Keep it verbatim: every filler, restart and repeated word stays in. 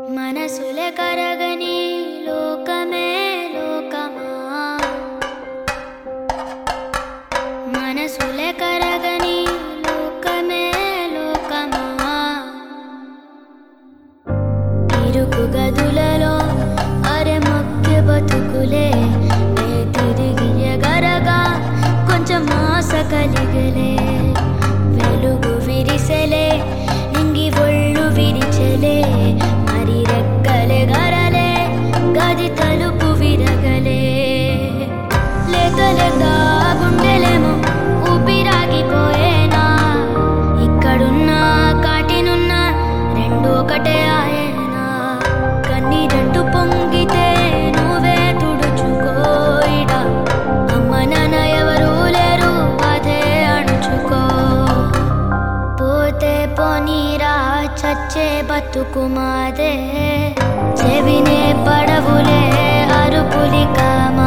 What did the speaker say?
మనసులే కరగని లోకమే లోకమా మనసులే కరగని లోకమే లోకమా ఇరుకు గదులలో అరె మొక్కె బతుకులే ఏ తిరిగి ఎగరగా కొంచెం ఆశ కలిగలే వెలుగు విరిసెలే ఇంగి ఒళ్ళు విరిచెలే మరి రెక్కలే గరలే గది తలుపు విరగలే లేక లేక గుండెలేమో ఊపిరాగిపోయేనా ఇక్కడున్నా కాటినున్నా రెండు ఒకటే ఆయనా కన్నీరంటూ పొంగితే నువ్వే తుడుచుకోయిడా అమ్మ నాన్న ఎవరూ లేరు అదే అణుచుకో పోతే పోనీరా చచ్చే బతుకు మాదే చెవినే పడవులే అరుపులిక